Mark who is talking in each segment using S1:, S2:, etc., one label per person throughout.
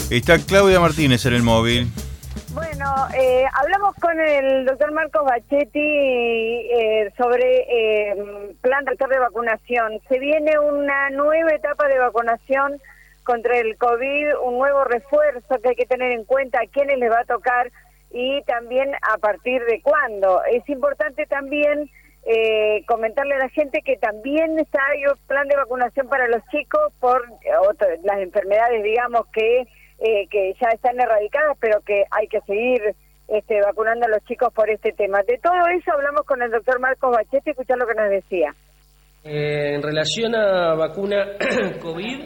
S1: Está Claudia Martínez en el móvil.
S2: Bueno, hablamos con el doctor Marcos Bachetti sobre plan rector de vacunación. Se viene una nueva etapa de vacunación contra el COVID, un nuevo refuerzo que hay que tener en cuenta a quiénes les va a tocar y también a partir de cuándo. Es importante también comentarle a la gente que también está hay un plan de vacunación para los chicos por las enfermedades, digamos, que ya están erradicadas, pero que hay que seguir vacunando a los chicos por este tema. De todo eso hablamos con el doctor Marcos Bachetti, escuchar lo que nos decía.
S3: En relación a vacuna COVID,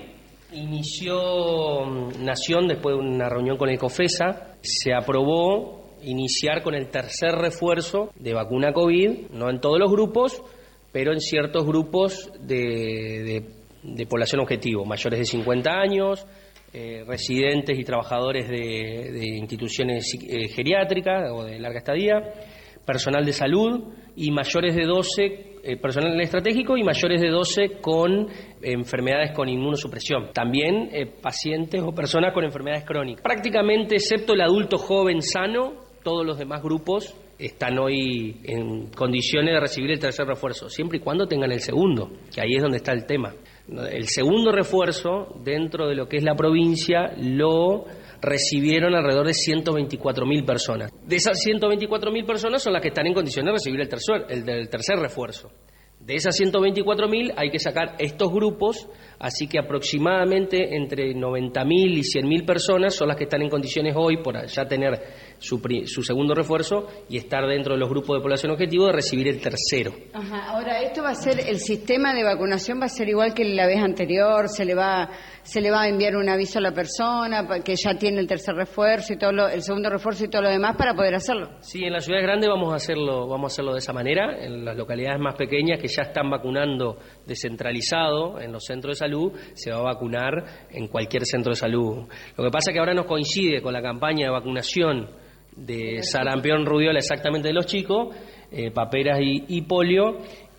S3: nació después de una reunión con el COFESA, se aprobó iniciar con el tercer refuerzo de vacuna COVID, no en todos los grupos, pero en ciertos grupos de población objetivo, mayores de 50 años, residentes y trabajadores de instituciones geriátricas o de larga estadía, personal de salud y mayores de 12, personal estratégico y mayores de 12 con enfermedades con inmunosupresión. También pacientes o personas con enfermedades crónicas. Prácticamente, excepto el adulto joven sano, todos los demás grupos están hoy en condiciones de recibir el tercer refuerzo, siempre y cuando tengan el segundo, que ahí es donde está el tema. El segundo refuerzo, dentro de lo que es la provincia, lo recibieron alrededor de 124.000 personas. De esas 124.000 personas son las que están en condiciones de recibir el tercer refuerzo. De esas 124.000 hay que sacar estos grupos, así que aproximadamente entre 90.000 y 100.000 personas son las que están en condiciones hoy, por ya tener su segundo refuerzo y estar dentro de los grupos de población objetivo, de recibir el tercero.
S4: Ajá. Ahora, esto va a ser, el sistema de vacunación va a ser igual que la vez anterior, se le va a enviar un aviso a la persona que ya tiene el tercer refuerzo y el segundo refuerzo y todo lo demás para poder hacerlo.
S3: Sí, en las ciudades grandes vamos a hacerlo de esa manera. En las localidades más pequeñas que ya están vacunando descentralizado en los centros de salud, se va a vacunar en cualquier centro de salud. Lo que pasa es que ahora nos coincide con la campaña de vacunación de sarampión, rubiola, exactamente de los chicos, paperas y polio.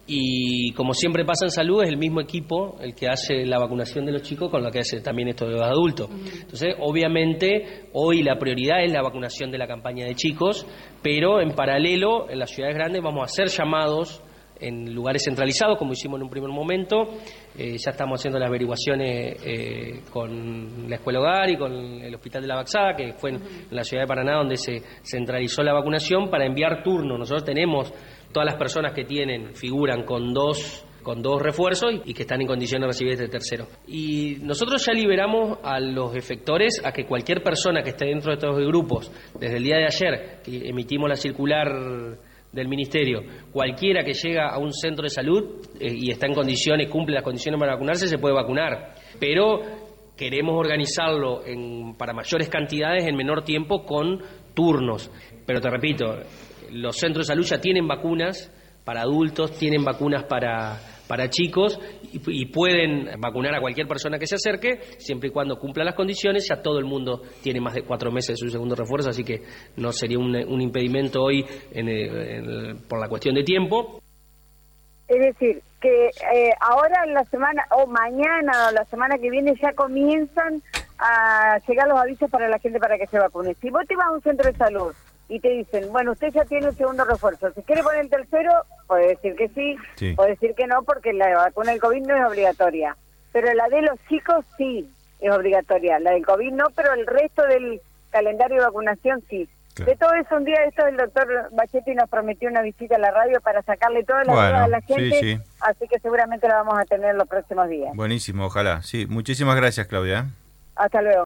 S3: Y como siempre pasa en salud, es el mismo equipo el que hace la vacunación de los chicos con lo que hace también esto de los adultos. Entonces, obviamente, hoy la prioridad es la vacunación de la campaña de chicos, pero en paralelo, en las ciudades grandes vamos a hacer llamados en lugares centralizados, como hicimos en un primer momento. Ya estamos haciendo las averiguaciones con la Escuela Hogar y con el Hospital de la Baxada, que fue en la ciudad de Paraná donde se centralizó la vacunación, para enviar turnos. Nosotros tenemos todas las personas que figuran con dos refuerzos y que están en condición de recibir este tercero. Y nosotros ya liberamos a los efectores a que cualquier persona que esté dentro de estos grupos, desde el día de ayer, que emitimos la circular del Ministerio, cualquiera que llega a un centro de salud y está en condiciones, cumple las condiciones para vacunarse, se puede vacunar. Pero queremos organizarlo para mayores cantidades en menor tiempo con turnos. Pero te repito, los centros de salud ya tienen vacunas para adultos, tienen vacunas para chicos y pueden vacunar a cualquier persona que se acerque, siempre y cuando cumpla las condiciones. Ya todo el mundo tiene más de 4 meses de su segundo refuerzo, así que no sería un impedimento hoy por la cuestión de tiempo.
S2: Es decir, que ahora en la semana, o mañana o la semana que viene, ya comienzan a llegar los avisos para la gente para que se vacune. Si vos te vas a un centro de salud y te dicen, bueno, usted ya tiene el segundo refuerzo, si quiere poner el tercero, puede decir que sí, puede decir que no, porque la vacuna del COVID no es obligatoria. Pero la de los chicos sí es obligatoria, la del COVID no, pero el resto del calendario de vacunación sí. Claro. De todo eso, un día el doctor Bachetti nos prometió una visita a la radio para sacarle todas las dudas a la gente, así que seguramente la vamos a tener los próximos días.
S1: Buenísimo, ojalá. Sí, muchísimas gracias, Claudia.
S2: Hasta luego.